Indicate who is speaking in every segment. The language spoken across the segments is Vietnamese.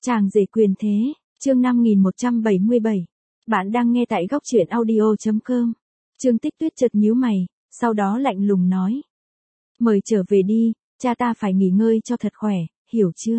Speaker 1: Chàng rể quyền thế, chương 5177. Bạn đang nghe tại góc truyện audio.com. Trương Tích Tuyết chợt nhíu mày, sau đó lạnh lùng nói. Mời trở về đi, cha ta phải nghỉ ngơi cho thật khỏe, hiểu chưa?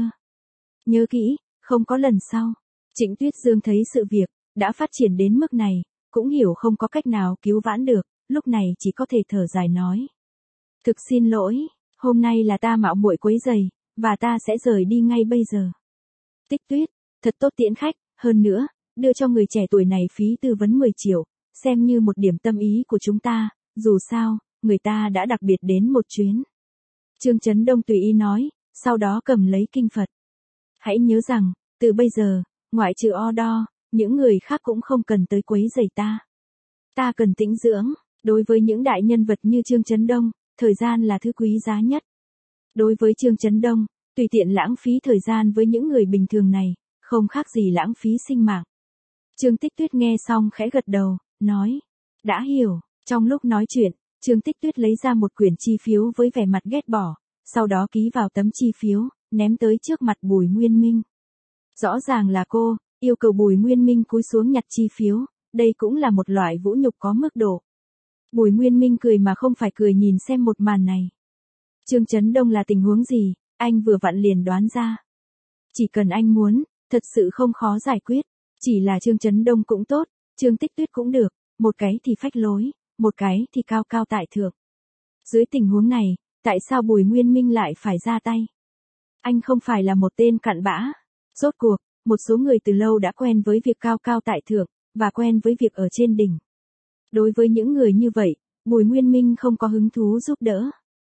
Speaker 1: Nhớ kỹ, không có lần sau. Trịnh Tuyết Dương thấy sự việc đã phát triển đến mức này, cũng hiểu không có cách nào cứu vãn được, lúc này chỉ có thể thở dài nói. Thực xin lỗi, hôm nay là ta mạo muội quấy rầy, và ta sẽ rời đi ngay bây giờ. Tích Tuyết, thật tốt tiễn khách, hơn nữa, đưa cho người trẻ tuổi này phí tư vấn 10 triệu, xem như một điểm tâm ý của chúng ta, dù sao, người ta đã đặc biệt đến một chuyến. Trương Chấn Đông tùy ý nói, sau đó cầm lấy kinh Phật. Hãy nhớ rằng, từ bây giờ, ngoại trừ O Đo, những người khác cũng không cần tới quấy rầy ta. Ta cần tĩnh dưỡng, đối với những đại nhân vật như Trương Chấn Đông, thời gian là thứ quý giá nhất. Đối với Trương Chấn Đông, tùy tiện lãng phí thời gian với những người bình thường này, không khác gì lãng phí sinh mạng. Trương Tích Tuyết nghe xong khẽ gật đầu, nói, đã hiểu. Trong lúc nói chuyện, Trương Tích Tuyết lấy ra một quyển chi phiếu với vẻ mặt ghét bỏ, sau đó ký vào tấm chi phiếu, ném tới trước mặt Bùi Nguyên Minh. Rõ ràng là cô, yêu cầu Bùi Nguyên Minh cúi xuống nhặt chi phiếu, đây cũng là một loại vũ nhục có mức độ. Bùi Nguyên Minh cười mà không phải cười nhìn xem một màn này. Trương Chấn Đông là tình huống gì, anh vừa vặn liền đoán ra. Chỉ cần anh muốn, thật sự không khó giải quyết, chỉ là Trương Chấn Đông cũng tốt, Trương Tích Tuyết cũng được, một cái thì phách lối, một cái thì cao cao tại thượng. Dưới tình huống này, tại sao Bùi Nguyên Minh lại phải ra tay? Anh không phải là một tên cặn bã. Rốt cuộc, một số người từ lâu đã quen với việc cao cao tại thượng, và quen với việc ở trên đỉnh. Đối với những người như vậy, Bùi Nguyên Minh không có hứng thú giúp đỡ.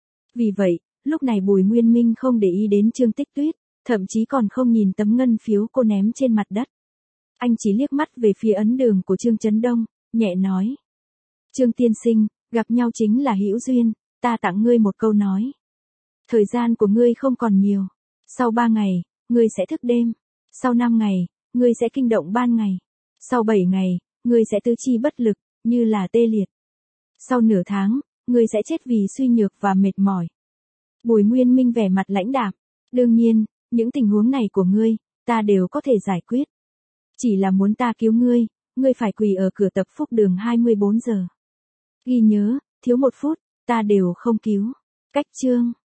Speaker 1: Vì vậy, lúc này Bùi Nguyên Minh không để ý đến Trương Tích Tuyết, thậm chí còn không nhìn tấm ngân phiếu cô ném trên mặt đất. Anh chỉ liếc mắt về phía ấn đường của Trương Chấn Đông, nhẹ nói. Trương tiên sinh, gặp nhau chính là hữu duyên, ta tặng ngươi một câu nói. Thời gian của ngươi không còn nhiều. Sau 3 ngày, ngươi sẽ thức đêm. Sau 5 ngày, ngươi sẽ kinh động ban ngày. Sau 7 ngày, ngươi sẽ tứ chi bất lực, như là tê liệt. Sau nửa tháng, ngươi sẽ chết vì suy nhược và mệt mỏi. Bùi Nguyên Minh vẻ mặt lãnh đạm. Đương nhiên, những tình huống này của ngươi, ta đều có thể giải quyết. Chỉ là muốn ta cứu ngươi, ngươi phải quỳ ở cửa Tập Phúc Đường 24 giờ. Ghi nhớ, thiếu 1 phút, ta đều không cứu. Cách chương.